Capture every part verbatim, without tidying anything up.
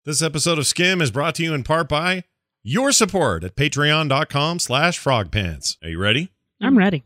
This episode of Skim is brought to you in part by your support at patreon.com slash frogpants. Are you ready? I'm ready.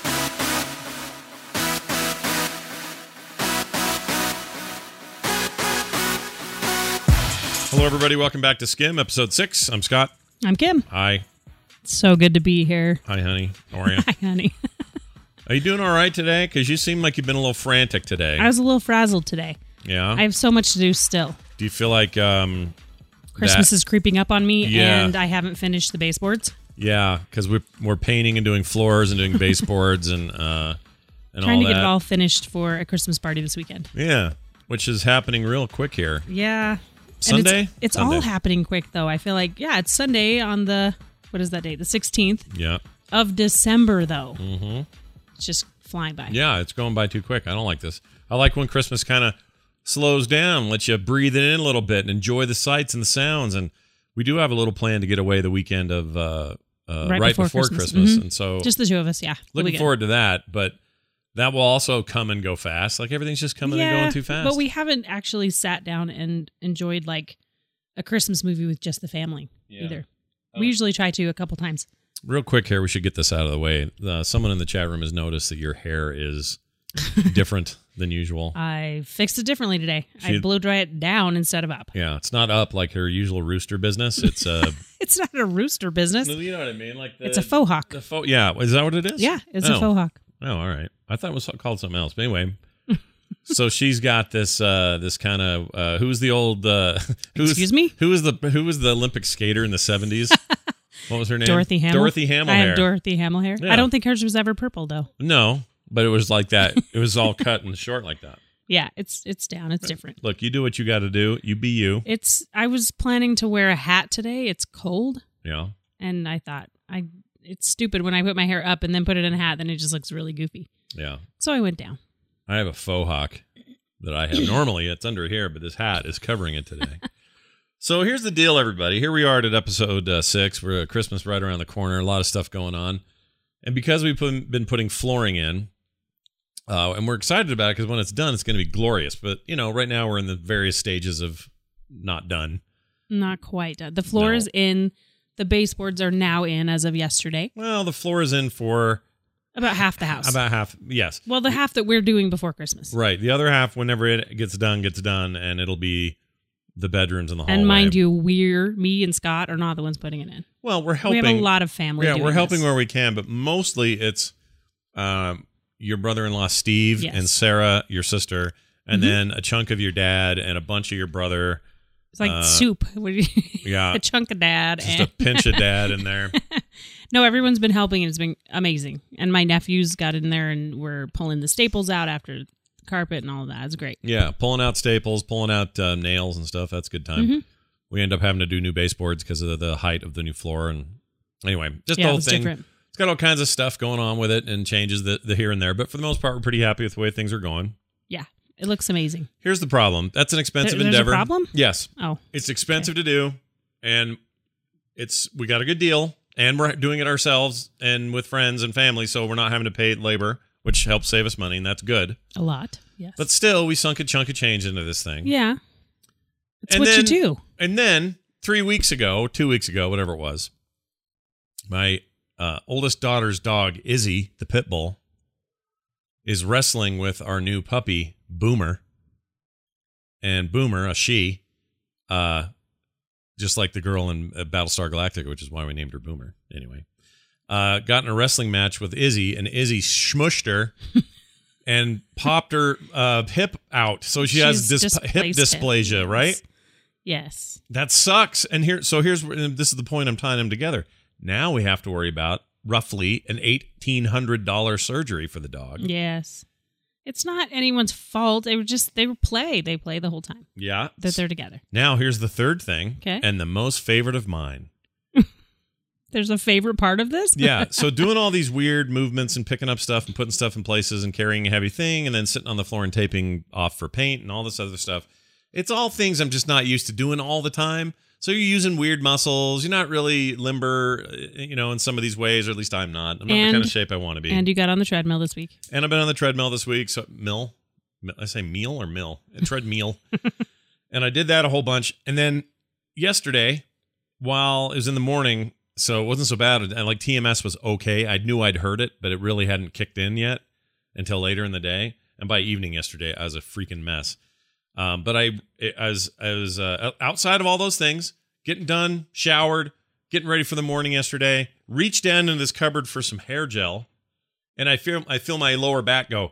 Hello, everybody. Welcome back to Skim, episode six. I'm Scott. I'm Kim. Hi. So good to be here. Hi, honey. How are you? Hi, honey. Are you doing all right today? Because you seem like you've been a little frantic today. I was a little frazzled today. Yeah? I have so much to do still. Do you feel like... um Christmas that, is creeping up on me, yeah. and I haven't finished the baseboards. Yeah, because we're, we're painting and doing floors and doing baseboards and uh, and Trying all to that. get it all finished for a Christmas party this weekend. Yeah, which is happening real quick here. Yeah. Sunday? And it's it's Sunday. all happening quick, though. I feel like, yeah, it's Sunday on the, what is that date? The sixteenth Yeah. of December, though. Mm-hmm. It's just flying by. Yeah, it's going by too quick. I don't like this. I like when Christmas kind of slows down, lets you breathe it in a little bit and enjoy the sights and the sounds. And we do have a little plan to get away the weekend of uh, uh, right, right before, before Christmas. Christmas. Mm-hmm. And so Just the two of us, yeah. looking forward to that. But that will also come and go fast. Like everything's just coming yeah, and going too fast. But we haven't actually sat down and enjoyed like a Christmas movie with just the family Yeah. either. Oh. We usually try to a couple times. Real quick here, we should get this out of the way. Uh, someone in the chat room has noticed that your hair is different than usual. I fixed it differently today. She- I blow dry it down instead of up. Yeah, it's not up like her usual rooster business. It's uh, It's not a rooster business. you know what I mean, like the, It's a faux hawk. The faux, yeah, is that what it is? Yeah, it's oh. a faux hawk. Oh, all right. I thought it was called something else. But anyway, so she's got this uh, this kind of uh, who's the old uh, who's, Excuse me? Who was the who was the Olympic skater in the seventies? What was her name? Dorothy Hamill. Dorothy Hamill I hair. have Dorothy Hamill hair. Yeah. I don't think hers was ever purple though. No, but it was like that. It was all cut and short like that. Yeah, it's it's down. It's different. Look, you do what you got to do. You be you. It's. I was planning to wear a hat today. It's cold, Yeah. and I thought I. It's stupid when I put my hair up and then put it in a hat. Then it just looks really goofy. Yeah. So I went down. I have a faux hawk that I have. Normally it's under here, but this hat is covering it today. So here's the deal, everybody. Here we are at episode uh, six. We're at Christmas right around the corner. A lot of stuff going on. And because we've put, been putting flooring in, uh, and we're excited about it because when it's done, it's going to be glorious. But, you know, right now we're in the various stages of not done. Not quite done. The floor No. is in. The baseboards are now in as of yesterday. Well, the floor is in for About half the house. about half. Yes. well, the half that we're doing before Christmas. Right. The other half, whenever it gets done, gets done, and it'll be the bedrooms and the hallway. And mind you, we're, me and Scott are not the ones putting it in. Well, we're helping. We have a lot of family Yeah, doing we're helping this. where we can, but mostly it's um, your brother-in-law Steve Yes. and Sarah, your sister, and Mhm. then a chunk of your dad and a bunch of your brother. It's like uh, soup. What do you- Yeah, a chunk of dad. just and a pinch of dad in there. No, everyone's been helping and it's been amazing. And my nephews got in there and we're pulling the staples out after the carpet and all of that. It's great. Yeah, pulling out staples, pulling out uh, nails and stuff. That's a good time. Mhm. We end up having to do new baseboards because of the height of the new floor. And anyway, just Yeah, the it whole was thing. different. It's got all kinds of stuff going on with it and changes the, the here and there. But for the most part, we're pretty happy with the way things are going. Yeah, it looks amazing. Here's the problem. That's an expensive There- there's a endeavor. problem? Yes. Oh, It's expensive to do, and it's we got a good deal, and we're doing it ourselves and with friends and family, so we're not having to pay labor, which helps save us money, and that's good. a lot. Yes. But still, we sunk a chunk of change into this thing. yeah. It's And what then- you do. And then three weeks ago, two weeks ago, whatever it was, my uh, oldest daughter's dog, Izzy, the pit bull, is wrestling with our new puppy, Boomer. And Boomer, a she, uh, just like the girl in uh, Battlestar Galactica, which is why we named her Boomer. Anyway, uh, got in a wrestling match with Izzy, and Izzy smushed her and popped her uh, hip out. So she has She's dis- hip displaced hip. dysplasia, Yes. right? Yes. That sucks. And here, so here's and this is the point I'm tying them together. Now we have to worry about roughly an eighteen hundred dollars surgery for the dog. Yes. It's not anyone's fault. They were just, they were play. They play the whole time Yeah. that they're together. Now here's the third thing, Okay. and the most favorite of mine. There's a favorite part of this? Yeah. So doing all these weird movements and picking up stuff and putting stuff in places and carrying a heavy thing and then sitting on the floor and taping off for paint and all this other stuff. It's all things I'm just not used to doing all the time. So you're using weird muscles. You're not really limber, you know, in some of these ways, or at least I'm not. I'm not And- the kind of shape I want to be. And you got on the treadmill this week. And I've been on the treadmill this week. So mill, I say meal or mill, treadmill. And I did that a whole bunch. And then yesterday, while it was in the morning, so it wasn't so bad. And like T M S was okay. I knew I'd heard it, but it really hadn't kicked in yet until later in the day. And by evening yesterday, I was a freaking mess. Um, but I, I was, I was uh, outside of all those things, getting done, showered, getting ready for the morning yesterday. Reached down into this cupboard for some hair gel, and I feel, I feel my lower back go.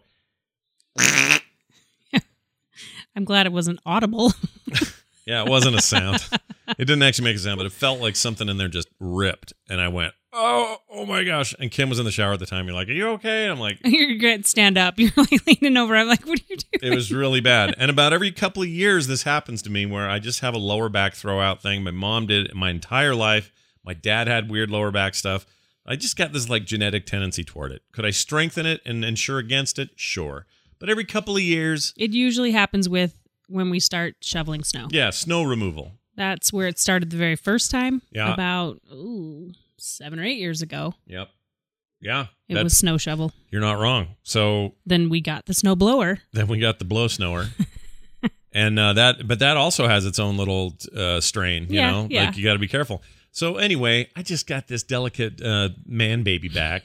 I'm glad it wasn't audible. Yeah, it wasn't a sound. It didn't actually make a sound, but it felt like something in there just ripped. And I went, oh, oh my gosh. And Kim was in the shower at the time. You're like, are you okay? And I'm like, You're good. Stand up. You're like leaning over. I'm like, what are you doing? it was really bad. And about every couple of years, this happens to me where I just have a lower back throwout thing. My mom did it my entire life. My dad had weird lower back stuff. I just got this like genetic tendency toward it. Could I strengthen it and insure against it? Sure. But every couple of years. It usually happens with when we start shoveling snow. Yeah, snow removal. That's where it started the very first time. Yeah. About, ooh, seven or eight years ago. Yep. Yeah. It was snow shovel. You're not wrong. So then we got the snow blower. Then we got the blow snower. and uh, that, but that also has its own little uh, strain, you yeah, know, yeah. like you got to be careful. So anyway, I just got this delicate uh, man baby back.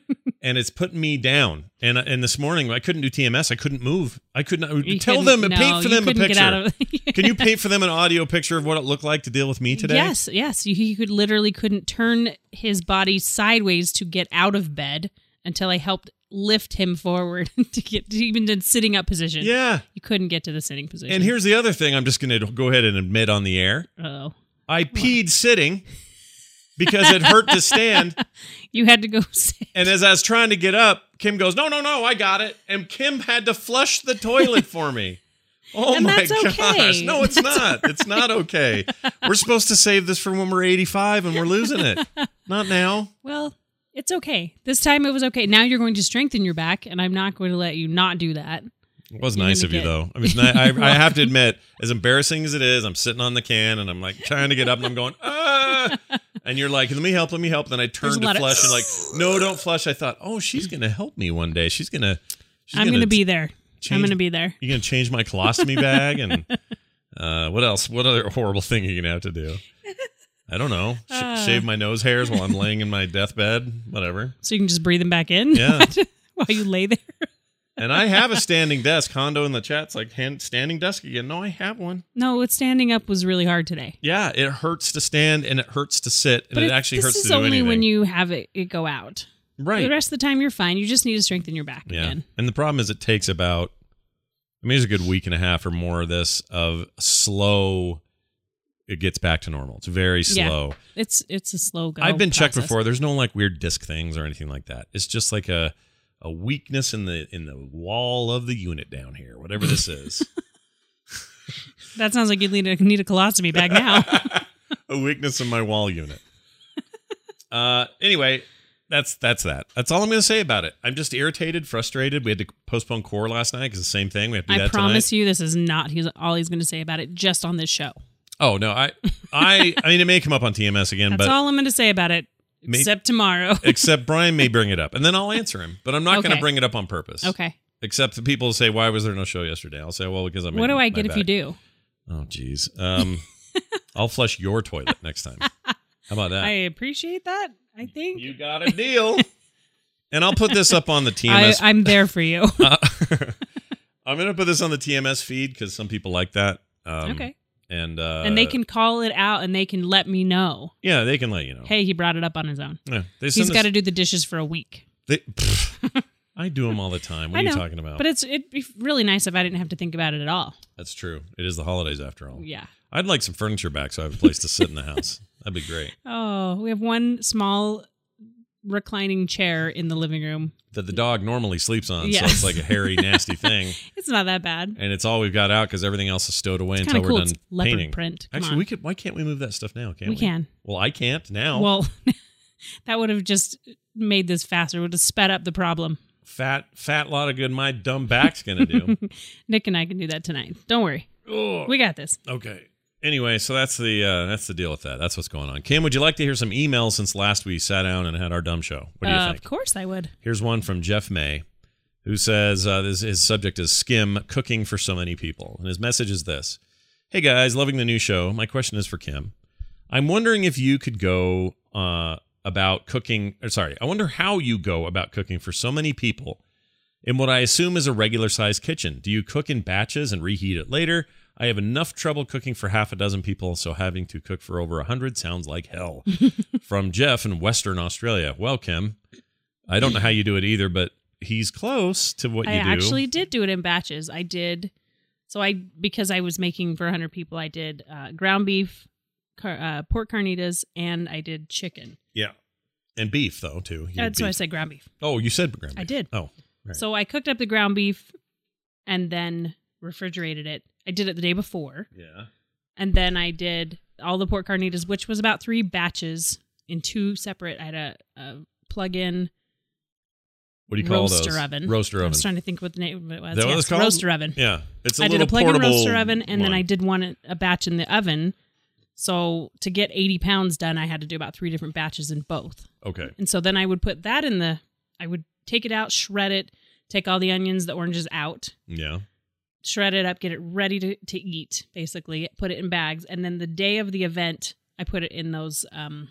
And it's putting me down. And and this morning, I couldn't do T M S. I couldn't move. I couldn't. You tell couldn't- them and no, paint for you them a couldn't get picture. out of- Can you paint for them an audio picture of what it looked like to deal with me today? Yes, yes. He he could literally couldn't turn his body sideways to get out of bed until I helped lift him forward to get to even to sitting up position. Yeah. You couldn't get to the sitting position. And here's the other thing I'm just going to go ahead and admit on the air. oh, I peed sitting because it hurt to stand. you had to go sit. And as I was trying to get up, Kim goes, no, no, no, I got it. And Kim had to flush the toilet for me. Oh And my that's okay. gosh. No, it's not. It's not okay. We're supposed to save this for when we're eighty-five and we're losing it. Not now. Well, it's okay. This time it was okay. Now you're going to strengthen your back, and I'm not going to let you not do that. It was You're nice gonna of you, get- though. I mean, I, I have to admit, as embarrassing as it is, I'm sitting on the can and I'm like trying to get up and I'm going, ah. And you're like, let me help, let me help. Then I turn There's a to lot of- flush and like, no, don't flush. I thought, oh, she's going to help me one day. She's going to. I'm going to be there. change- I'm going to be there. You're going to change my colostomy bag? And uh, what else? What other horrible thing are you going to have to do? I don't know. Sh- Uh. shave my nose hairs while I'm laying in my deathbed? Whatever. So you can just breathe them back in Yeah. while you lay there. And I have a standing desk. Hondo in the chat's like, hand, standing desk again. No, I have one. No, it's standing up was really hard today. Yeah, it hurts to stand and it hurts to sit, and But it it- actually this hurts is to do only anything. when you have it, it go out. right. The rest of the time you're fine. You just need to strengthen your back Yeah. again. And the problem is it takes about, I mean, it's a good week and a half or more of this of slow, it gets back to normal. It's very Yeah. slow. It's it's a slow go. I've been checked process. before. There's no like weird disc things or anything like that. It's just like a a weakness in the in the wall of the unit down here, whatever this is. That sounds like you need a, need a colostomy bag now. A weakness in my wall unit. Uh, anyway, that's that's that. That's all I'm going to say about it. I'm just irritated, frustrated. We had to postpone core last night because the same thing. We have to do I that promise tonight. you, this is not he's all he's going to say about it just on this show. Oh no, I, I, I mean, it may come up on T M S again, That's but all I'm going to say about it, May- except tomorrow. except Brian may bring it up, and then I'll answer him. But I'm not going Okay. to bring it up on purpose. Okay. Except the people say, "Why was there no show yesterday?" I'll say, "Well, because I'm." What do I get if you do? Oh, geez. Um, I'll flush your toilet next time. How about that? I appreciate that. I think You got a deal. And I'll put this up on the T M I, S. I'm there for you. Uh, I'm going to put this on the T M S feed because some people like that. Um, Okay. And uh, And they can call it out and they can let me know. yeah, they can let you know. Hey, he brought it up on his own. Yeah, they He's send got us- to do the dishes for a week. they- pfft, I do them all the time. What I are you know, talking about? But it's it'd be really nice if I didn't have to think about it at all. That's true. It is the holidays after all. Yeah. I'd like some furniture back so I have a place to sit in the house. That'd be great. Oh, we have one small reclining chair in the living room. That the dog normally sleeps on, so Yes. it's like a hairy, nasty thing. It's not that bad. And it's all we've got out because everything else is stowed away It's until kind of we're cool. done It's leopard painting. print. Come Actually, on. we could. Why can't we move that stuff now? Can't we? We can. Well, I can't now. Well, that would have just made this faster. It would have sped up the problem. fat, fat lot of good my dumb back's gonna do. Nick and I can do that tonight. Don't worry. Ugh. We got this. Okay. Anyway, so that's the uh, that's the deal with that. That's what's going on. Kim, would you like to hear some emails since last we sat down and had our dumb show? What do you Uh, think? Of course I would. Here's one from Jeff May, who says uh, this, his subject is skim, cooking for so many people. And his message is this. Hey guys, loving the new show. My question is for Kim. I'm wondering if you could go uh, about cooking, or sorry, I wonder how you go about cooking for so many people in what I assume is a regular sized kitchen. Do you cook in batches and reheat it later? I have enough trouble cooking for half a dozen people, so having to cook for over a hundred sounds like hell. From Jeff in Western Australia. Well, Kim, I don't know how you do it either, but he's close to what I you do. I actually did do it in batches. I did. So I, because I was making for one hundred people, I did uh, ground beef, car, uh, pork carnitas, and I did chicken. Yeah. And beef, though, too. You That's did why I beef. said ground beef. Oh, you said ground beef. I did. Oh, right. So I cooked up the ground beef and then refrigerated it. I did it the day before. Yeah. And then I did all the pork carnitas, which was about three batches in two separate. I had a, a plug-in What do you call roaster those? oven. Roaster I oven. was trying to think what the name of it was. Is that what Yes, it's called? roaster oven. Yeah. It's a I little did a plug-in portable roaster oven, and then one. I did one a batch in the oven. So to get eighty pounds done, I had to do about three different batches in both. Okay. And so then I would put that in the. I would take it out, shred it, take all the onions, the oranges out, Yeah. shred it up, get it ready to, to eat, basically, put it in bags. And then the day of the event, I put it in those um,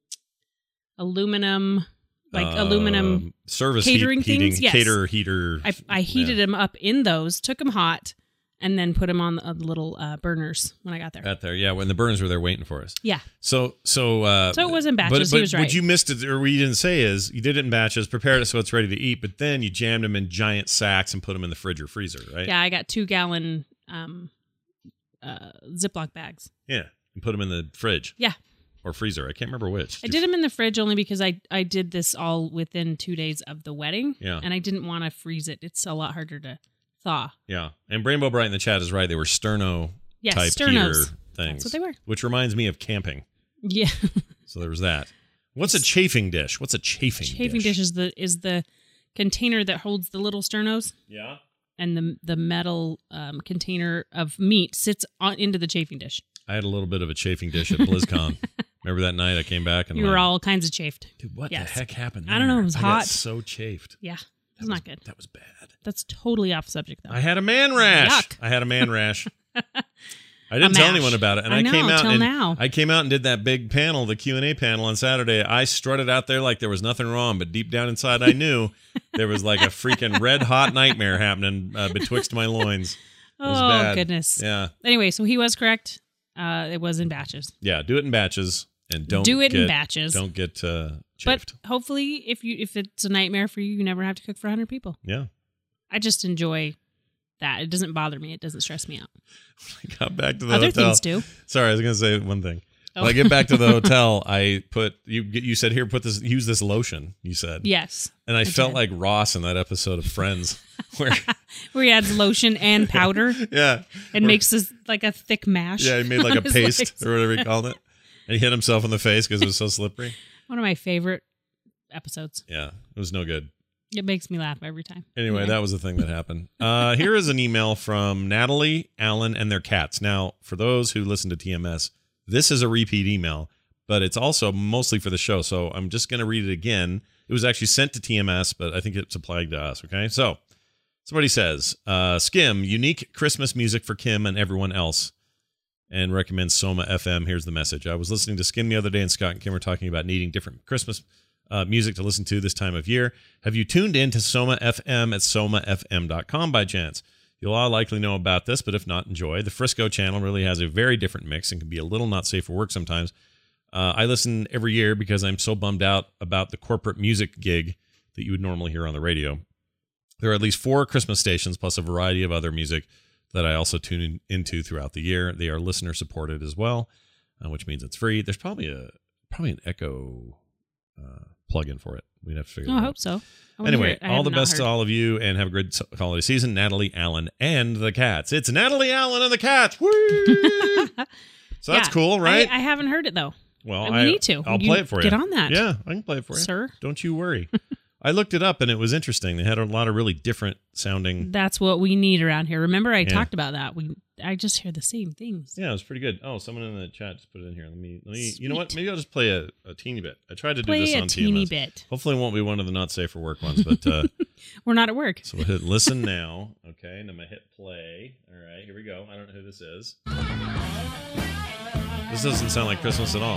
aluminum, like Um, aluminum service catering heat, heating, things? Yes. cater heater. I, I heated yeah. them up in those, took them hot, and then put them on the, uh, the little uh, burners when I got there. Out there, yeah. When the burners were there waiting for us. Yeah. So, so, uh, So it was in but, batches. but He was right. what you missed it, or what you didn't say is you did it in batches, prepared it so it's ready to eat, but then you jammed them in giant sacks and put them in the fridge or freezer, right? Yeah, I got two gallon um, uh, Ziploc bags. Yeah. And put them in the fridge. Yeah. Or freezer. I can't remember which. I did them in the fridge only because I, I did this all within two days of the wedding. Yeah. And I didn't want to freeze it. It's a lot harder to thaw. Yeah. And Rainbow Bright in the chat is right. They were sterno Yes, type sternos. heater things. That's what they were. Which reminds me of camping. Yeah. So there was that. What's a chafing dish? What's a chafing, Chafing dish is the is the container that holds the little sternos, Yeah. and the the metal um, container of meat sits on into the chafing dish. I had a little bit of a chafing dish at BlizzCon. Remember that night I came back and You were like, all kinds of chafed. dude, what Yes. the heck happened? I don't know, there? it was I hot. Got so chafed. Yeah, That it's was not good. That was bad. That's totally off subject though. I had a man rash. Yuck. I had a man rash. I didn't A tell mash. anyone about it, and I I, know, came out till and now. I came out and did that big panel, the Q and A panel on Saturday. I strutted out there like there was nothing wrong, but deep down inside, I knew there was like a freaking red hot nightmare happening uh, betwixt my loins. It was oh bad. goodness. Yeah, Anyway, so he was correct. Uh, it was in batches. yeah. Do it in batches, and don't Do it get, in batches. Don't get uh, But chafed. hopefully, if you if it's a nightmare for you, you never have to cook for one hundred people. Yeah. I just enjoy that. It doesn't bother me. It doesn't stress me out. I got back to the Other hotel. things do. Sorry, I was going to say one thing. Oh. When I get back to the hotel, I put you. You said here, put this. Use this lotion. You said, Yes. and I, I felt did. like Ross in that episode of Friends, where Where he adds lotion and powder yeah, and Or- makes this like a thick mash. yeah, he made like on a his paste legs. or whatever he called it, and he hit himself in the face because it was so slippery. One of my favorite episodes. Yeah, it was no good. It makes me laugh every time. Anyway, Yeah. that was the thing that happened. Uh, here is an email from Natalie, Alan, and their cats. Now, for those who listen to T M S, this is a repeat email, but it's also mostly for the show. So I'm just going to read it again. It was actually sent to T M S, but I think it's applied to us. Okay. So somebody says, uh, Skim, unique Christmas music for Kim and everyone else, and recommends Soma F M. Here's the message. I was listening to Skim the other day, and Scott and Kim were talking about needing different Christmas Uh, music to listen to this time of year. Have you tuned in to Soma F M at soma f m dot com by chance? You'll all likely know about this, but if not, enjoy. The Frisco channel really has a very different mix and can be a little not safe for work sometimes. Uh, I listen every year because I'm so bummed out about the corporate music gig that you would normally hear on the radio. There are at least four Christmas stations plus a variety of other music that I also tune in, into throughout the year. They are listener supported as well, uh, which means it's free. There's probably a probably an Echo uh, plug-in for it. We'd have to figure Oh, that I out. hope so. I wanna hear Anyway, it. I all have the not best to heard. all of you, and have a good holiday season. Natalie, Allen, and the cats. It's Natalie Allen and the cats. Woo! So that's Yeah. cool, right? I, I haven't heard it though. well, we I, need to. I'll You play it for you. get on that. Yeah, I can play it for you, Sir. Don't you worry. I looked it up, and it was interesting. They had a lot of really different sounding. That's what we need around here. Remember, I Yeah. talked about that. We I just hear the same things. Yeah, it was pretty good. Oh, someone in the chat just put it in here. Let me, let me. You know what? Sweet. Maybe I'll just play a, a teeny bit. I tried to do Play this a on teeny T M S. bit. Hopefully, it won't be one of the not safe for work ones, but uh, We're not at work. So we'll hit listen now. Okay, and I'm going to hit play. All right, here we go. I don't know who this is. This doesn't sound like Christmas at all.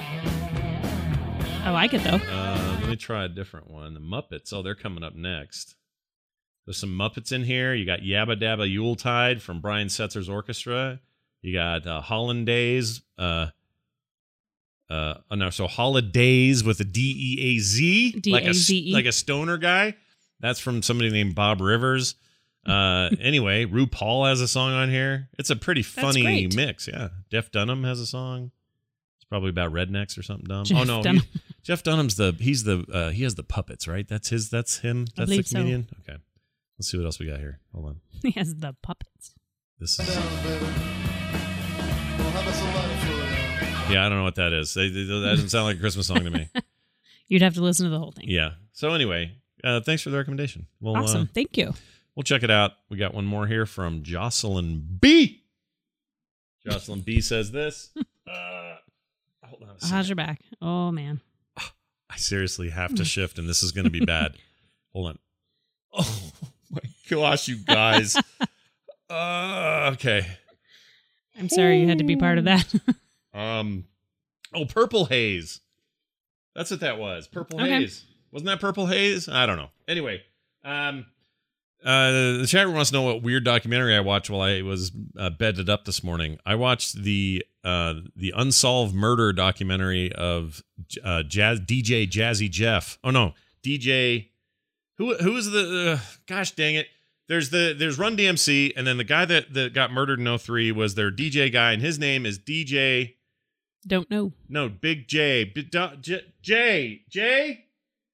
I like it, though. Uh, let me try a different one. The Muppets. Oh, they're coming up next. There's some Muppets in here. You got Yabba Dabba Yuletide from Brian Setzer's orchestra. You got uh, Hollandaise. Uh, uh, oh, no, so Holidays with a D E A Z. D A Z E. Like a, like a stoner guy. That's from somebody named Bob Rivers. Uh, anyway, RuPaul has a song on here. It's a pretty funny great. mix. Yeah. Jeff Dunham has a song. It's probably about rednecks or something dumb. Jeff oh, no. Dunham. He, Jeff Dunham's the, he's the, uh, he has the puppets, right? That's his, that's him. I That's the believe so. comedian. Okay. Let's see what else we got here. Hold on. He has the puppets. This is. Yeah, I don't know what that is. They, they, that doesn't sound like a Christmas song to me. You'd have to listen to the whole thing. Yeah. So anyway, uh, thanks for the recommendation. We'll, Awesome. Uh, Thank you. we'll check it out. We got one more here from Jocelyn B. Jocelyn B says this. Uh, hold on a second. How's your back? Oh, man. I seriously have to shift, and this is going to be bad. Hold on. Oh, my gosh, you guys. uh, okay. I'm sorry you had to be part of that. Um, oh, Purple Haze. That's what that was. Purple Okay. Haze. Wasn't that Purple Haze? I don't know. Anyway, um, uh, the chat room wants to know what weird documentary I watched while I was uh, bedded up this morning. I watched the uh, the Unsolved Murder documentary of uh, Jazz, D J Jazzy Jeff. Oh no, D J. Who who is the? Uh, gosh dang it! There's the there's Run D M C, and then the guy that, that got murdered in oh three was their D J guy, and his name is D J. Don't know. No, Big J. B- do- J. J. J.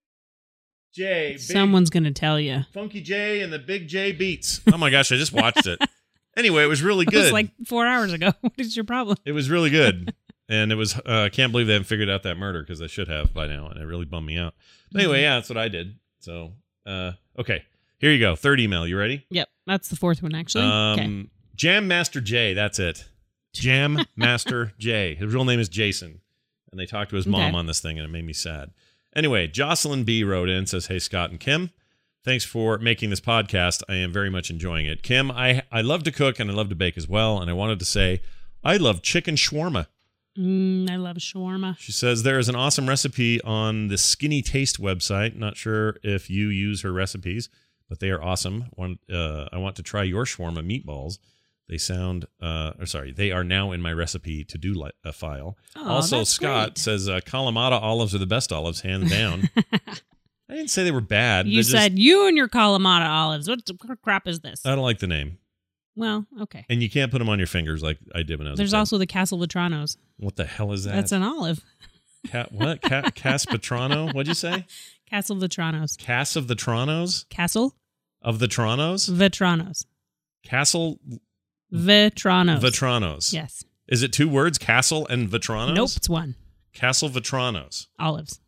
J. Big Someone's going to tell you. Funky J and the Big J Beats. Oh my gosh, I just watched it. Anyway, it was really It good. was like four hours ago. What is your problem? It was really good. And it was, uh, I can't believe they haven't figured out that murder because they should have by now. And it really bummed me out. But anyway, yeah, that's what I did. So, uh, okay. Here you go. Third email. You ready? Yep. That's the fourth one, actually. Um, okay. Jam Master J. That's it. Jam Master J. His real name is Jason. And they talked to his mom Okay. on this thing, and it made me sad. Anyway, Jocelyn B. wrote in, says, hey, Scott and Kim. Thanks for making this podcast. I am very much enjoying it. Kim, I, I love to cook and I love to bake as well. And I wanted to say, I love chicken shawarma. Mm, I love shawarma. She says there is an awesome recipe on the Skinny Taste website. Not sure if you use her recipes, but they are awesome. One, uh, I want to try your shawarma meatballs. They sound, uh, or sorry, they are now in my recipe to do li- a file. Oh, also, that's Scott great. says uh, Kalamata olives are the best olives, hands down. I didn't say they were bad. You They're just- said you and your Kalamata olives. What crap is this? I don't like the name. Well, okay. And you can't put them on your fingers like I did when I was There's a kid. also the Castle Vetranos. What the hell is that? That's an olive. Ca- what? Ca- Caspatrano? What'd you say? Castle Vetranos. Cass of the Tronos? Castle Of the Tronos? Vetranos. Castle Vetranos. Vetranos. Yes. Is it two words? Castle and Vetranos? Nope, it's one. Castle Vetranos. Olives.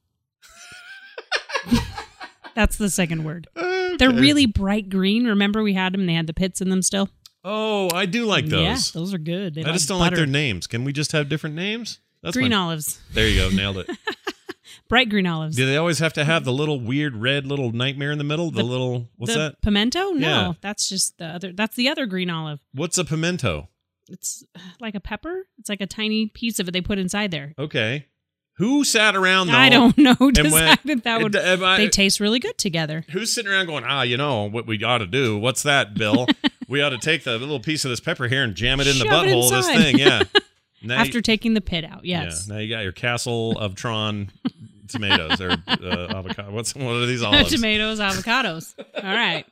That's the second word. Okay. They're really bright green. Remember we had them? They had the pits in them still. Oh, I do like those. Yeah, those are good. They I just don't butter. like their names. Can we just have different names? That's green my- olives. There you go. Nailed it. Bright green olives. Do they always have to have the little weird red little nightmare in the middle? The, The- little, what's the that? Pimento? No, Yeah. that's just the other. That's the other green olive. What's a pimento? It's uh, like a pepper. It's like a tiny piece of it they put inside there. Okay. Who sat around though? I don't know. and Decided went- that would. Am I- They taste really good together. Who's sitting around going, ah, you know what we ought to do? What's that, Bill? We ought to take the little piece of this pepper here and jam it in the Shove it butthole of this inside. thing. Yeah. Now After you, taking the pit out, yes. Yeah. Now you got your Castle of Tron tomatoes or uh, avocado. What's what are these olives? Tomatoes, avocados. All right.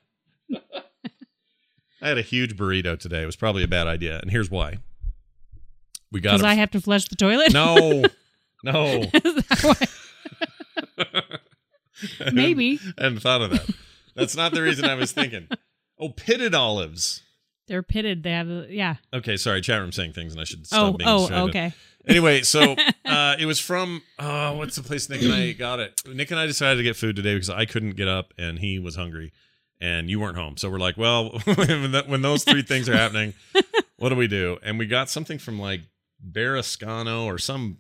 I had a huge burrito today. It was probably a bad idea, and here's why. We got Because I have to flush the toilet. no, no. Is that why? Maybe. I hadn't thought of that. That's not the reason I was thinking. Oh, pitted olives. They're pitted. They have, a, yeah. Okay, sorry, chat room saying things, and I should stop Oh, being oh, distracted. okay. Anyway, so uh, it was from uh, what's the place Nick and I got it. Nick and I decided to get food today because I couldn't get up and he was hungry, and you weren't home. So we're like, well, when, that, when those three things are happening, what do we do? And we got something from like Barascano or some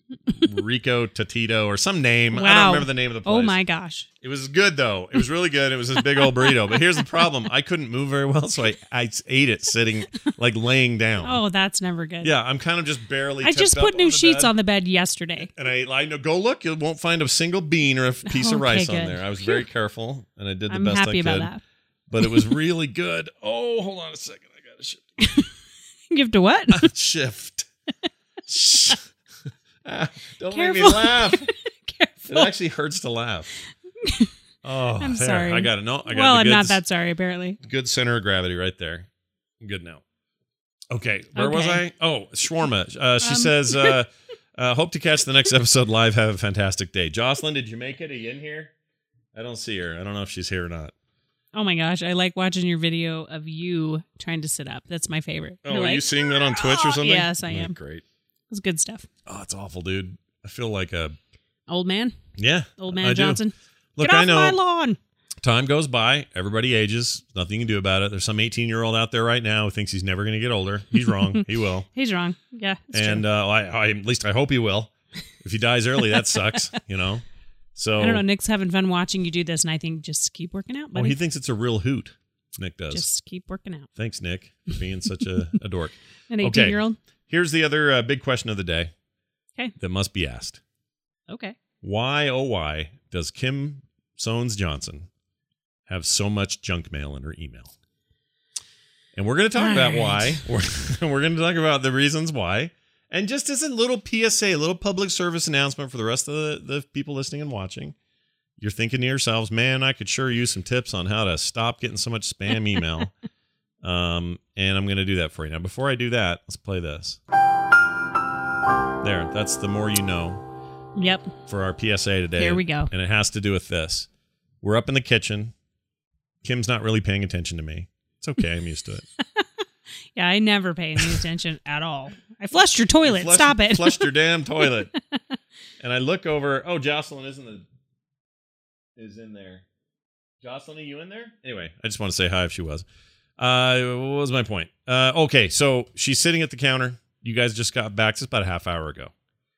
Rico Totito or some name. I Wow. don't remember the name of the place. Oh my gosh. It was good though. It was really good. It was this big old burrito. But here's the problem: I couldn't move very well, so I, I ate it sitting, like laying down. Oh, that's never good. Yeah, I'm kind of just barely. I just tipped put up new on the sheets bed, on the bed yesterday. and I, I know. Go look. You won't find a single bean or a piece of Okay, rice on good. there. I was very careful, and I did the I'm best I happy could. about that. But it was really good. Oh, hold on a second. I got to shift. You have to what? shift. Shh. Ah, don't make Careful. me laugh. Careful. It actually hurts to laugh. Oh, I'm there. sorry. I got it. No, I got well, the I'm good, not that sorry, apparently. good center of gravity right there. I'm good now. Okay, where was Okay. I? Oh, Shawarma. Uh, she Um. says, uh, uh, hope to catch the next episode live. Have a fantastic day. Jocelyn, did you make it? Are you in here? I don't see her. I don't know if she's here or not. Oh my gosh, I like watching your video of you trying to sit up. That's my favorite. Oh, You're are like, you seeing that on Twitch or "Oh," something? yes, I Oh, am. Great. It's good stuff. Oh, it's awful, dude. I feel like a Old man, yeah. old I man do. Johnson. Look, Get off I know. my lawn. Time goes by. Everybody ages. Nothing you can do about it. There's some eighteen-year-old out there right now who thinks he's never going to get older. He's wrong. He will. He's wrong. Yeah, it's And true. uh, I, I, at least I hope he will. If he dies early, that sucks. You know. So I don't know. Nick's having fun watching you do this, and I think just keep working out, Oh, buddy. he thinks it's a real hoot. Nick does. Just keep working out. Thanks, Nick, for being such a, a dork. An Okay. eighteen-year-old. Here's the other uh, big question of the day. Okay. That must be asked. Okay. Why, oh, why does Kim Soanes Johnson have so much junk mail in her email? And we're going to talk All about right. why. We're, we're going to talk about the reasons why. And just as a little P S A, a little public service announcement for the rest of the, the people listening and watching, you're thinking to yourselves, man, I could sure use some tips on how to stop getting so much spam email. um, and I'm going to do that for you. Now, before I do that, let's play this. There, that's the more you know Yep. for our P S A today. Here we go. And it has to do with this. We're up in the kitchen. Kim's not really paying attention to me. It's okay. I'm used to it. Yeah, I never pay any attention at all. I flushed your toilet. Flushed- Stop it. Flushed your damn toilet. And I look over. Oh, Jocelyn isn't the is in there. Jocelyn, are you in there? Anyway, I just want to say hi if she was. Uh, what was my point? Uh, okay, so she's sitting at the counter. You guys just got back just about a half hour ago.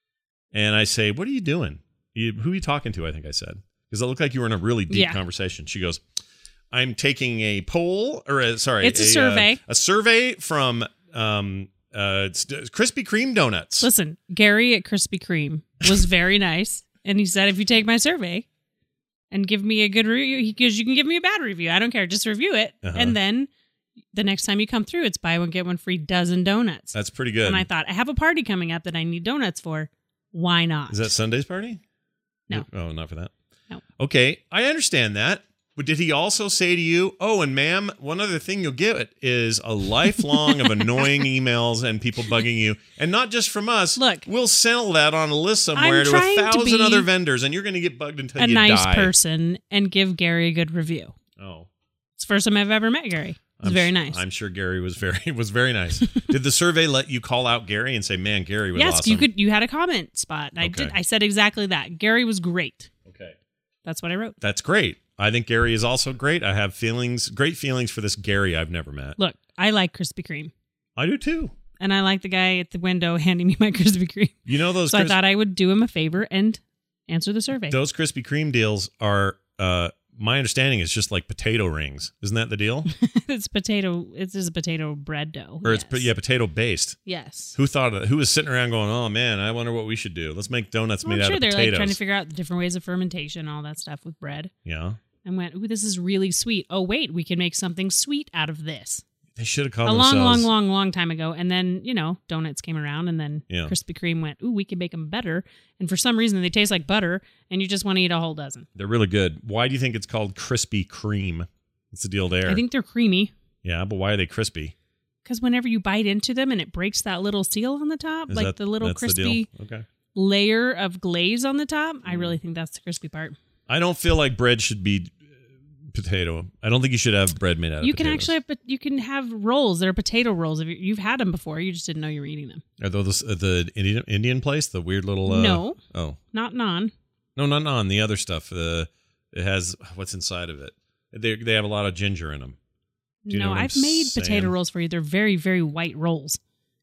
And I say, what are you doing? You, who are you talking to, I think I said. Because it looked like you were in a really deep Yeah. conversation. She goes, I'm taking a poll, or a, sorry. It's a survey. Uh, a survey from um, uh, it's- Krispy Kreme Donuts. Listen, Gary at Krispy Kreme was very nice, and he said, if you take my survey and give me a good review, because you can give me a bad review. I don't care. Just review it. Uh-huh. And then the next time you come through, it's buy one, get one free dozen donuts. That's pretty good. And I thought, I have a party coming up that I need donuts for. Why not? Is that Sunday's party? No. Oh, not for that. No. Okay, I understand that. But did he also say to you, oh, and ma'am, one other thing you'll get is a lifelong of annoying emails and people bugging you. And not just from us. Look. We'll sell that on a list somewhere I'm to a trying to thousand be other vendors, and you're going to get bugged until a you nice die. person and give Gary a good review. Oh. It's the first time I've ever met Gary. He's I'm very su- nice. I'm sure Gary was very was very nice. Did the survey let you call out Gary and say, man, Gary was yes, awesome? you could. You had a comment spot. I Okay. did. I said exactly that. Gary was great. Okay. That's what I wrote. That's great. I think Gary is also great. I have feelings, great feelings for this Gary I've never met. Look, I like Krispy Kreme, I do too. and I like the guy at the window handing me my Krispy Kreme. You know those So I Kris- thought I would do him a favor and answer the survey. those Krispy Kreme deals are, uh, my understanding is just like potato rings. Isn't that the deal? It's potato. It is a potato bread dough. Or it's yes. yeah, potato based. Yes. Who thought of it? Who was sitting around going, "Oh man, I wonder what we should do. Let's make donuts Well, made I'm out sure of they're potatoes." like trying to figure out the different ways of fermentation, all that stuff with bread. Yeah, And went, ooh, this is really sweet. Oh wait, we can make something sweet out of this. they should have called A long, themselves. long, long, long time ago. And then, you know, donuts came around, and then Yeah. Krispy Kreme went, ooh, we can make them better. And for some reason, they taste like butter, and you just want to eat a whole dozen. They're really good. Why do you think it's called Krispy Kreme? What's the deal there? I think they're creamy yeah, but why are they crispy? because whenever you bite into them and it breaks that little seal on the top, Is like that- the little that's crispy deal? Okay. layer of glaze on the top, I Mm. really think that's the crispy part. I don't feel like bread should be uh, potato. I don't think you should have bread made out of You can potatoes. actually have, but you can have rolls that are potato rolls. If you- You've had them before, you just didn't know you were eating them. Are those uh, the Indian Indian place? The weird little uh, No. Oh Not non. no, not on the other stuff. The it has what's inside of it. They they have a lot of ginger in them. Do you No, know what I'm I've made saying? potato rolls for you. They're very, very white rolls.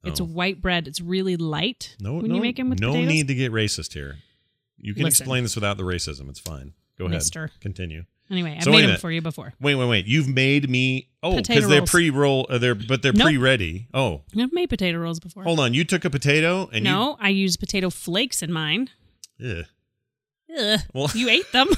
It's Oh. white bread. It's really light No, when no, you make them with no potatoes. need to get racist here. You can Listen. explain this without the racism. It's fine. Go ahead. Mister. Continue. Anyway, I So made wait a them minute. for you before. Wait, wait, wait. You've made me. Oh, Potato because they're rolls. pre-roll. Uh, they're but they're Nope. pre-ready. Oh, I've made potato rolls before. hold on. You took a potato and no, I use potato flakes in mine. you. Ugh. Ugh, Well, you ate them.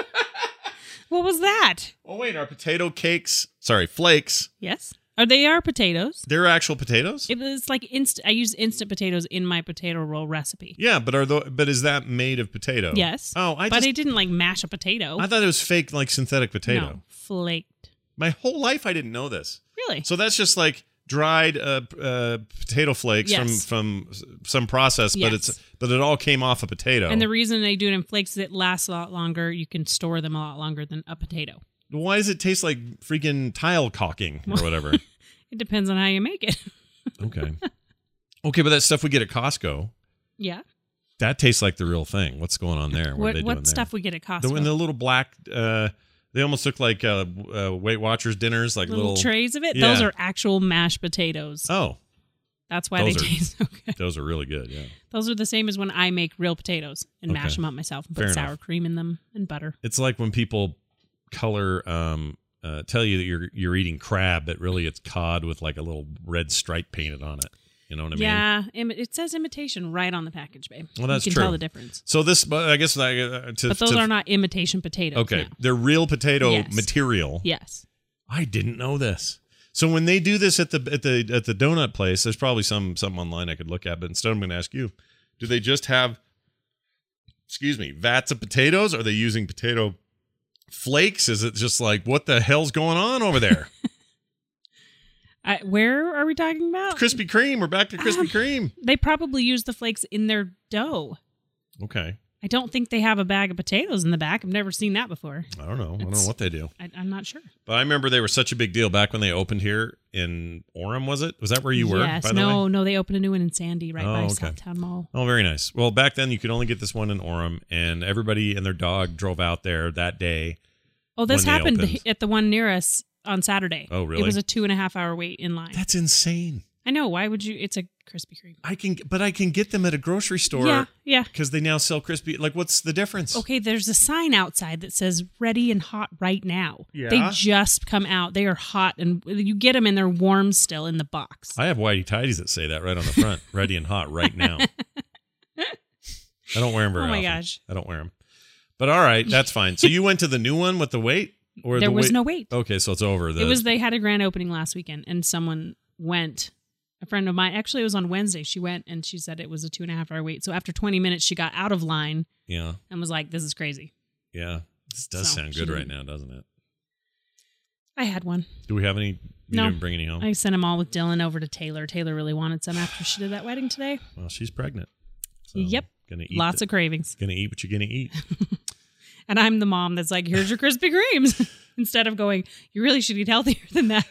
What was that? oh wait, our potato cakes. Sorry, flakes. Yes. Are they are potatoes? They're actual potatoes. It was like instant. I use instant potatoes in my potato roll recipe. Yeah, but are the but is that made of potato? Yes. Oh, I but just I didn't like mash a potato. I thought it was fake, like synthetic potato. No, flaked. My whole life, I didn't know this. Really? So that's just like dried uh, uh, potato flakes Yes. from from some process, but Yes. it's but it all came off a potato. And the reason they do it in flakes is it lasts a lot longer. You can store them a lot longer than a potato. Why does it taste like freaking tile caulking or whatever? It depends on how you make it. Okay. Okay, but that stuff we get at Costco, Yeah. that tastes like the real thing. What's going on there? What, are What they what doing stuff there? we get at Costco? The, in the little black, uh, they almost look like uh, uh, Weight Watchers dinners, like little, little. trays of it. Yeah. Those are actual mashed potatoes. Oh, That's why those they are- taste so good. those are really good. Yeah, Those are the same as when I make real potatoes and Okay. mash them up myself and put Fair sour enough. cream in them and butter. it's like when people color, um, uh, tell you that you're you're eating crab, but really it's cod with like a little red stripe painted on it. You know what I mean? Yeah, im- it says imitation right on the package, babe. Well, that's you can true. tell the difference. So this, but I guess like, uh, to, But those to- are not imitation potatoes. okay. no. They're real potato Yes. material. Yes. I didn't know this. So when they do this at the at the at the donut place, there's probably some something online I could look at. But instead, I'm going to ask you: do they just have, excuse me, vats of potatoes? Are they using potato flakes? Is it just like what the hell's going on over there? I, where are we talking about? Krispy Kreme. We're back to Krispy Um, Kreme. They probably use the flakes in their dough. Okay, I don't think they have a bag of potatoes in the back. I've never seen that before. I don't know. I don't know It's- what they do. I, I'm not sure. But I remember they were such a big deal back when they opened here in Orem. Was it? Was that where you were? Yes. By the no, way? no, they opened a new one in Sandy right Oh, by okay. Southtown Mall. Oh, very nice. Well, back then you could only get this one in Orem, and everybody and their dog drove out there that day. Oh, this When they happened opened. at the one near us on Saturday. Oh, really? It was a two and a half hour wait in line. That's insane. I know. Why would you? It's a Krispy Kreme. I can, but I can get them at a grocery store. Yeah, yeah. Because they now sell crispy. Like, what's the difference? Okay, there's a sign outside that says "ready and hot right now." Yeah? They just come out. They are hot, and you get them, and they're warm still in the box. I have whitey tidies that say that right on the front, ready and hot right now. I don't wear them very Oh my often. gosh. I don't wear them. But all right, that's fine. So you went to the new one with the wait, or There the was wait? no wait. Okay, so it's over. The, It was they had a grand opening last weekend, and someone went. A friend of mine, actually, it was on Wednesday. She went and she said it was a two and a half hour wait. So after twenty minutes, she got out of line yeah, and was like, "This is crazy." yeah. This does So, sound she good right didn't- now, doesn't it? I had one. Do we have any? You No. didn't bring any home. I sent them all with Dylan over to Taylor. Taylor really wanted some after she did that wedding today. Well, she's pregnant. So Yep. Gonna eat. Lots the- of cravings. Gonna eat what you're gonna eat. And I'm the mom that's like, "Here's your Krispy Kremes," instead of going, "You really should eat healthier than that,"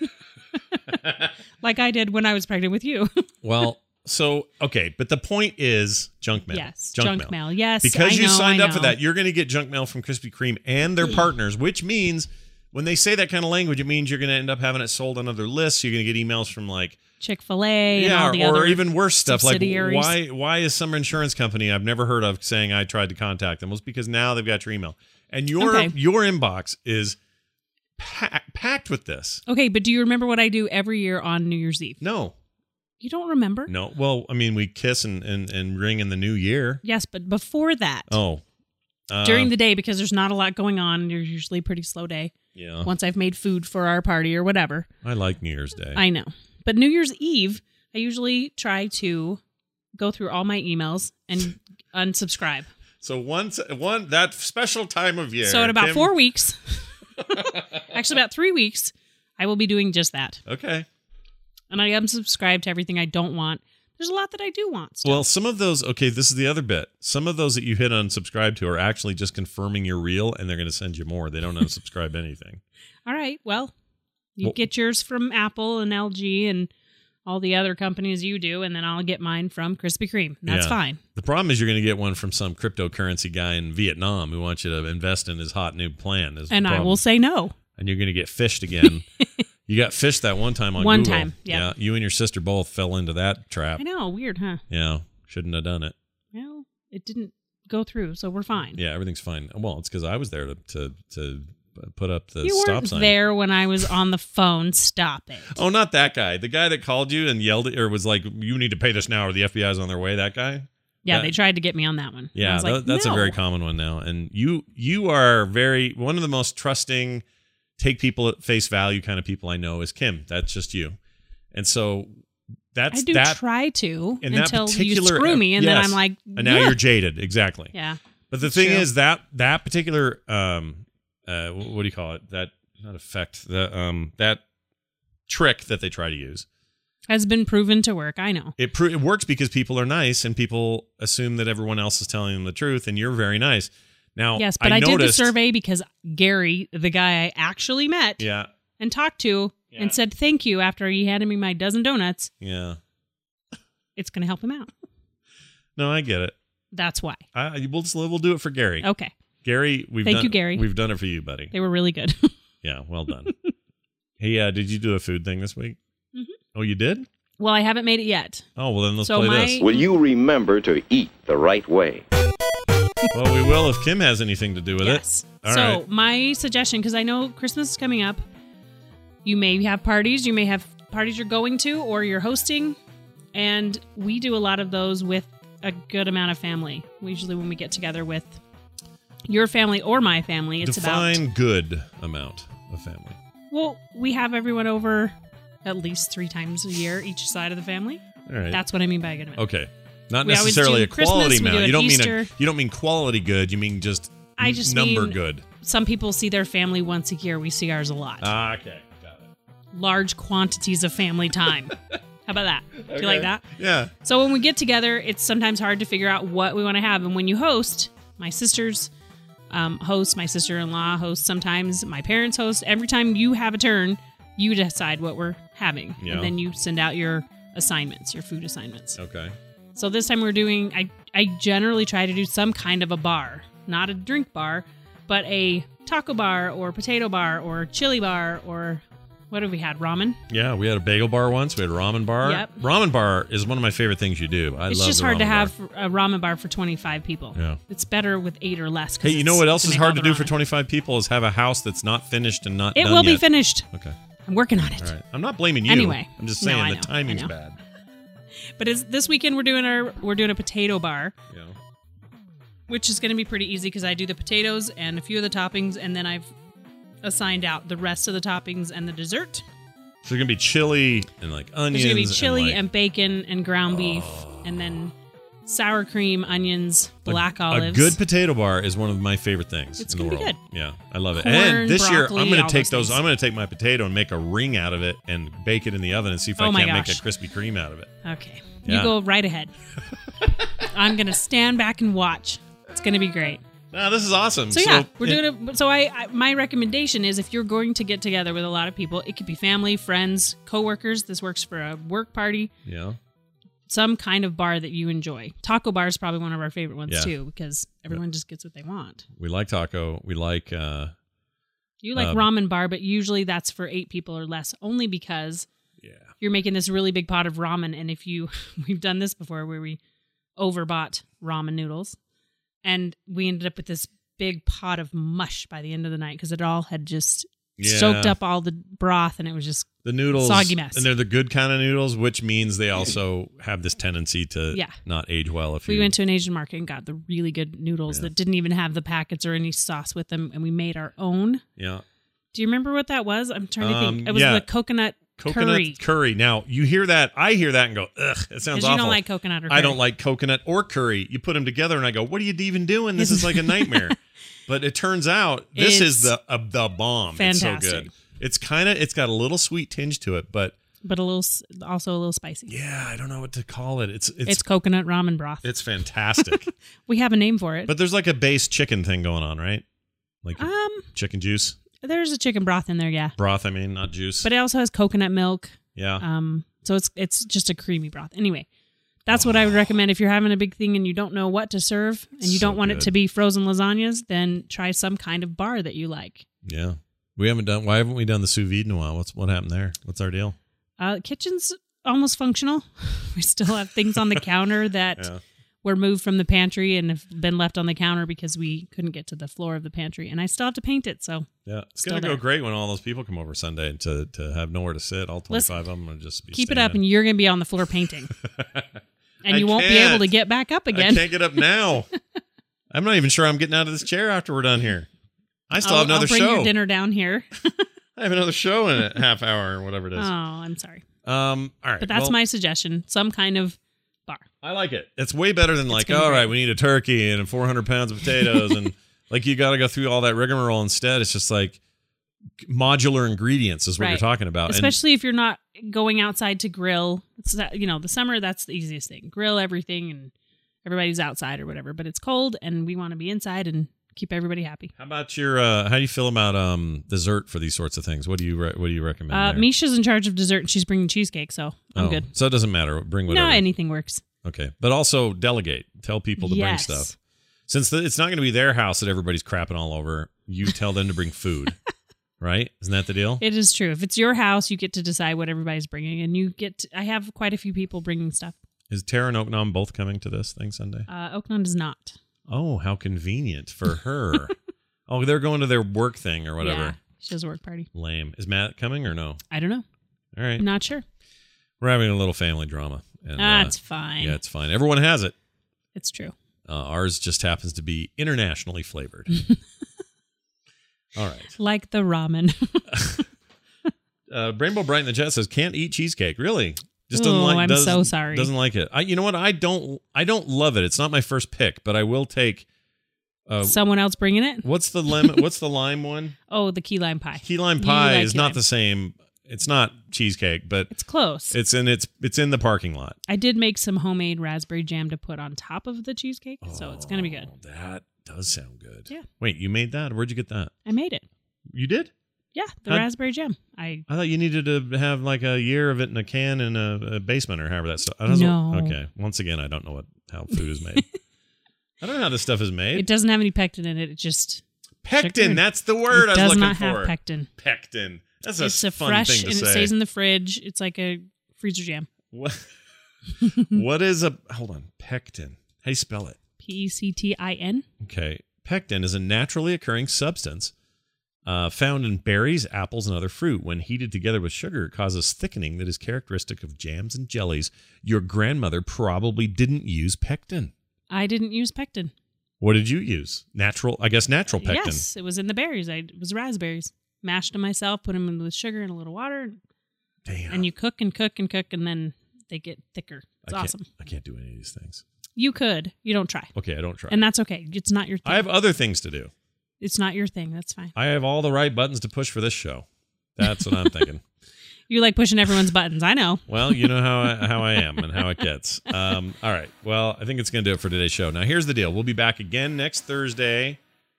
like I did when I was pregnant with you. Well, so okay, but the point is junk mail. Yes, junk, mail. Yes, Because I you know, signed I up for know. that, you're going to get junk mail from Krispy Kreme and their partners, which means when they say that kind of language, it means you're going to end up having it sold on other lists. You're going to get emails from like Chick-fil-A and yeah, all the or other even worse stuff like subsidiaries. why why is some insurance company I've never heard of saying I tried to contact them? Well, it's because now they've got your email and your Okay. your inbox is pa- packed with this. Okay, but do you remember what I do every year on New Year's Eve? No, You don't remember? no. Well, I mean, we kiss and and, and ring in the new year. Yes, but before that, Oh, uh, during the day, because there's not a lot going on, you're usually a pretty slow day. yeah, Once I've made food for our party or whatever. I like New Year's Day. I know. But New Year's Eve, I usually try to go through all my emails and unsubscribe. So once one that special time of year. So in about Kim- four weeks, actually about three weeks, I will be doing just that. Okay. And I unsubscribe to everything I don't want. There's a lot that I do want. Still. Well, some of those. Okay, this is the other bit. Some of those that you hit unsubscribe to are actually just confirming you're real, and they're going to send you more. They don't unsubscribe anything. All right. Well, you Well- get yours from Apple and L G and all the other companies you do, and then I'll get mine from Krispy Kreme. That's Yeah. fine. The problem is you're going to get one from some cryptocurrency guy in Vietnam who wants you to invest in his hot new plan. Is the And I problem. will say no. And you're going to get fished again. You got fished that one time on One Google. time, yeah. Yeah. You and your sister both fell into that trap. I know, weird, huh? Yeah. Shouldn't have done it. Well, it didn't go through, so we're fine. Yeah, everything's fine. Well, it's because I was there to, to to put up the You stop weren't sign. there when I was on the phone. Stop it. Oh, not that guy. The guy that called you and yelled at, or was like, "You need to pay this now, or the F B I's on their way." That guy. Yeah, That- they tried to get me on that one. I Yeah, was like, tha- that's no. a very common one now. And you you are very one of the most trusting, take people at face value kind of people I know is Kim. That's just you. And so that's I do that. try to in that until you particular- screw me, and then yes. I'm like, And now "Ugh." you're jaded. Exactly. Yeah. But the thing True. is that that particular um uh wh- what do you call it? That not effect, the um that trick that they try to use. Has been proven to work. I know. It pro- it works because people are nice and people assume that everyone else is telling them the truth and you're very nice. Now, Yes, but I, I did the noticed, survey because Gary, the guy I actually met Yeah. and talked to, Yeah. and said thank you after he handed me my dozen donuts, Yeah. it's going to help him out. No, I get it. That's why. I we'll just, we'll do it for Gary. Okay. Gary, we've Thank done, you, Gary. We've done it for you, buddy. They were really good. Yeah, well done. Hey, uh, did you do a food thing this week? Mhm. Oh, you did? Well, I haven't made it yet. Oh, well then let's So play my- this. Will you remember to eat the right way? Well, we will if Kim has anything to do with Yes. it. All so right. my suggestion, because I know Christmas is coming up, you may have parties, you may have parties you're going to or you're hosting, and we do a lot of those with a good amount of family. Usually when we get together with your family or my family, it's Define about... good amount of family. Well, we have everyone over at least three times a year, each side of the family. All right. That's what I mean by a good amount. Okay. Not We always necessarily do a quality Christmas, we do amount. it You don't Easter. mean a, you don't mean quality good. You mean just, I just number mean- good. Some people see their family once a year. We see ours a lot. Ah, okay. Got it. Large quantities of family time. How about that? Do you like Okay. that? Yeah. So when we get together, it's sometimes hard to figure out what we want to have. And when you host, my sisters um, host, my sister-in-law hosts sometimes, my parents host. Every time you have a turn, you decide what we're having. Yeah. And then you send out your assignments, your food assignments. Okay. So this time we're doing, I, I generally try to do some kind of a bar. Not a drink bar, but a taco bar or potato bar or chili bar or what have we had? Ramen? Yeah, we had a bagel bar once. We had a ramen bar. Yep. Ramen bar is one of my favorite things you do. I It's love just the hard to ramen have bar. a ramen bar for twenty-five people. Yeah. It's better with eight or less. 'cause Hey, you know it's what else is make hard all to the do for ramen. twenty-five people is have a house that's not finished and not It done will be yet. finished. Okay. I'm working on it. All right. I'm not blaming you. Anyway. I'm just No, saying I the know. I timing's know. bad. But it's, this weekend we're doing our we're doing a potato bar, Yeah. which is going to be pretty easy because I do the potatoes and a few of the toppings, and then I've assigned out the rest of the toppings and the dessert. So there's gonna be chili and like onions. There's going to be chili and, and, like, bacon and ground beef, and then sour cream, onions, black a, olives. A good potato bar is one of my favorite things It's in the gonna world. be good. Yeah, I love it. Corn, and this year broccoli, I'm gonna all take those those. things. I'm gonna take my potato and make a ring out of it and bake it in the oven and see if Oh I my can't make gosh. a Krispy Kreme out of it. Okay, Yeah. you go right ahead. I'm going to stand back and watch. It's going to be great. No, this is awesome. So yeah, we're it- doing it. So I, I, my recommendation is if you're going to get together with a lot of people, it could be family, friends, coworkers. This works for a work party. Yeah. Some kind of bar that you enjoy. Taco bar is probably one of our favorite ones Yeah. too, because everyone just gets what they want. We like taco. We like. uh You like Um, ramen bar, but usually that's for eight people or less, only because Yeah. you're making this really big pot of ramen. And if you, we've done this before where we overbought ramen noodles, and we ended up with this big pot of mush by the end of the night because it all had just Yeah. soaked up all the broth, and it was just The noodles, Soggy mess. and they're the good kind of noodles, which means they also have this tendency to Yeah. not age well. If we you went to an Asian market and got the really good noodles Yeah. that didn't even have the packets or any sauce with them, and we made our own. yeah, Do you remember what that was? I'm trying to Um, think. It was yeah. the coconut, coconut curry. curry. Now you hear that, I hear that and go, ugh, it sounds Because awful. you don't like coconut or curry. I don't like coconut or curry. You put them together, and I go, "What are you even doing? This is like a nightmare." But it turns out this is It's the uh, the bomb. fantastic. It's so good. It's kind of it's got a little sweet tinge to it, but But a little, s- also a little spicy. yeah, I don't know what to call it. It's it's It's, it's, coconut ramen broth. fantastic. We have a name for it. But there's like a base chicken thing going on, right? Like um, chicken juice there's a chicken broth in there, yeah. broth. I mean, not juice. But it also has coconut milk. yeah, Um, so it's it's just a creamy broth. Anyway, that's what I would recommend if you're having a big thing and you don't know what to serve and you So don't want good. it to be frozen lasagnas. Then try some kind of bar that you like. yeah. We haven't done. Why haven't we done the sous vide in a while? What's what happened there? What's our deal? Uh, kitchen's almost functional. We still have things on the counter that Yeah. were moved from the pantry and have been left on the counter because we couldn't get to the floor of the pantry. And I still have to paint it. So Yeah, it's Still gonna go there. great when all those people come over Sunday to to have nowhere to sit. All twenty-five of them will just be keep it up, standing. and you're going to be on the floor painting, and I you won't be able to can't. get back up I again. can't get up now. I'm not even sure I'm getting out of this chair after we're done here. I still I'll, have another I'll bring show. your dinner down here. I have another show in a half hour or whatever it Oh, is. I'm sorry, Um, all right, but that's well, my suggestion. Some kind of bar. I like it. It's way better than like, gonna be all great. right, we need a turkey and four hundred pounds of potatoes, and like you got to go through all that rigmarole. Instead, it's just like modular ingredients is what you're Right. talking about. And Especially if you're not going outside to grill. It's, uh, you know, the summer, that's the easiest thing. Grill everything and everybody's outside or whatever. But it's cold and we want to be inside and keep everybody happy. how about your? Uh, how do you feel about um dessert for these sorts of things? What do you re- What do you recommend? Uh, there? Misha's in charge of dessert and she's bringing cheesecake, so I'm Oh, good. So it doesn't matter. Bring whatever. No, anything works. Okay, but also delegate. Tell people to Yes. bring stuff. Since the, it's not going to be their house that everybody's crapping all over, you tell them to bring food. Right? Isn't that the deal? It is true. If it's your house, you get to decide what everybody's bringing, and you get. To, I have quite a few people bringing stuff. Is Tara and Oknam both coming to this thing Sunday? Uh, Oakland is not. Oh, how convenient for her. Oh, they're going to their work thing or whatever. Yeah, she has a work party. Lame. Is Matt coming or no? I don't know. All right. I'm not sure. We're having a little family drama. And, That's uh, fine. yeah, it's fine. Everyone has it. It's true. Uh, ours just happens to be internationally flavored. All right. Like the ramen. Uh, Rainbow Bright in the chat says can't eat cheesecake. Really? Just doesn't Oh, like. I'm does- so sorry. Doesn't like it. I. You know what? I don't. I don't love it. It's not my first pick, but I will take. Uh, Someone else bringing it? what's the lemon? What's the lime one? Oh, the key lime pie. Key lime You pie like is key not lime. the same. It's not cheesecake, but It's close. it's in it's it's in the parking lot. I did make some homemade raspberry jam to put on top of the cheesecake, so it's going to be good. Oh, that does sound good. Yeah. Wait, you made that? Where'd you get that? I made it. You did? Yeah, the How'd- raspberry jam. I I thought you needed to have like a year of it in a can in a, a basement or however that stuff. I don't know. No. Okay. Once again, I don't know what how food is made. I don't know how this stuff is made. it doesn't have any pectin in it. It just Pectin. sugar. That's the word I it was does looking not for. have pectin. Pectin. That's a It's a fun fresh thing to and say. it stays in the fridge. It's like a freezer jam. What? What is a hold on? Pectin. How do you spell it? P E C T I N. Okay. Pectin is a naturally occurring substance uh, found in berries, apples, and other fruit. When heated together with sugar, it causes thickening that is characteristic of jams and jellies. Your grandmother probably didn't use pectin. I didn't use pectin. What did you use? Natural, I guess natural pectin. Yes, it was in the berries. I, it was raspberries. Mashed them myself, put them in with sugar and a little water, Damn. and you cook and cook and cook, and then they get thicker. It's I can't- awesome. I can't do any of these things. You could. You don't try. Okay, I don't try. And that's okay. It's not your thing. I have other things to do. It's not your thing. That's fine. I have all the right buttons to push for this show. That's what I'm thinking. You like pushing everyone's buttons. I know. Well, you know how I, how I am and how it gets. Um, all right. Well, I think it's going to do it for today's show. Now, here's the deal. We'll be back again next Thursday.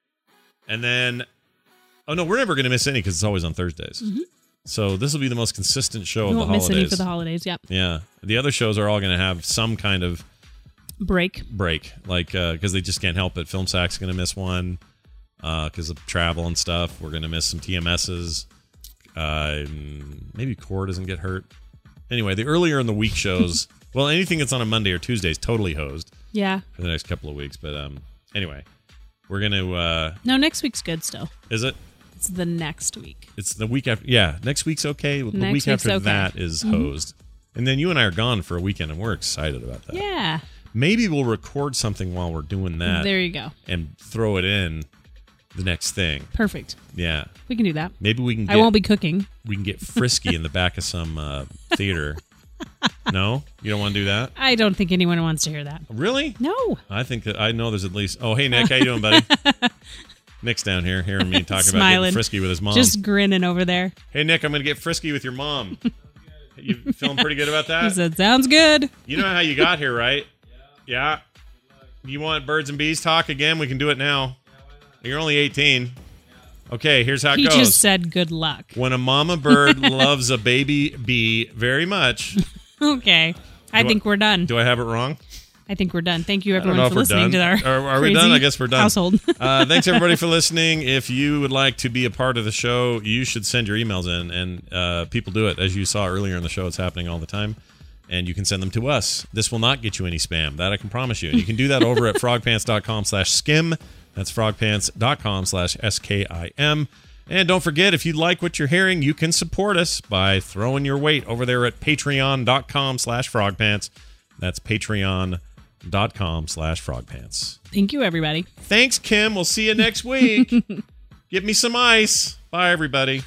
And then, oh, no, we're never going to miss any because it's always on Thursdays. Mm-hmm. So this will be the most consistent show You of the won't miss holidays. any for the holidays. Yep. Yeah. The other shows are all going to have some kind of Break. break, like, because they just can't help it. Film Sack's going to miss one because of travel and stuff. We're going to miss some T M Ss. Uh, maybe Core doesn't get hurt. Anyway, the earlier in the week shows, well, anything that's on a Monday or Tuesday is totally hosed Yeah. for the next couple of weeks. But um, anyway, we're going to, uh, No, next week's good still. is it? It's the next week. It's the week after. Yeah, next week's okay. The Next week week's after okay. that is hosed. And then you and I are gone for a weekend, and we're excited about that. Yeah. Maybe we'll record something while we're doing that There you go. and throw it in the next thing. Perfect. Yeah. We can do that. Maybe we can get, I won't be cooking. we can get frisky in the back of some uh, theater. No? You don't want to do that? I don't think anyone wants to hear that. Really? No. I think that I know there's at least. Oh, hey Nick, how you doing, buddy? Nick's down here hearing me talking about Smiling. getting frisky with his mom. Just grinning over there. Hey Nick, I'm going to get frisky with your mom. You feeling pretty good about He that? said, sounds good. You know how you got here, right? Yeah. You want birds and bees talk again? We can do it now. You're only eighteen. Okay, here's how it He goes. just said good luck. When a mama bird loves a baby bee very much, Okay. I Do I- think we're done. do I have it wrong? I think we're done. Thank you, I don't everyone, know for if we're listening done. to our Are, are we crazy done? I guess we're done. household. uh, thanks, everybody, for listening. If you would like to be a part of the show, you should send your emails in, and uh, people do it. As you saw earlier in the show, it's happening all the time, and you can send them to us. This will not get you any spam. That I can promise you. And you can do that over at frogpants.com slash skim. That's frogpants.com slash S K I M. And don't forget, if you like what you're hearing, you can support us by throwing your weight over there at patreon.com slash frogpants. That's patreon.com slash frogpants. Thank you, everybody. Thanks, Kim. We'll see you next week. Give me some ice. Bye, everybody.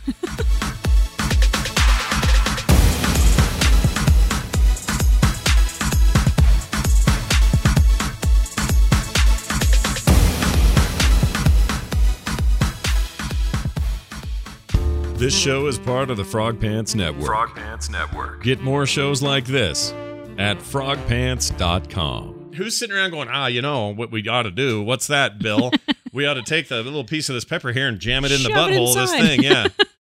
This show is part of the Frog Pants Network. Frog Pants Network. Get more shows like this at frog pants dot com. Who's sitting around going, ah, you know what we ought to do? What's that, Bill? We ought to take the little piece of this pepper here and jam it in Shove the it butthole of this inside. thing. Yeah.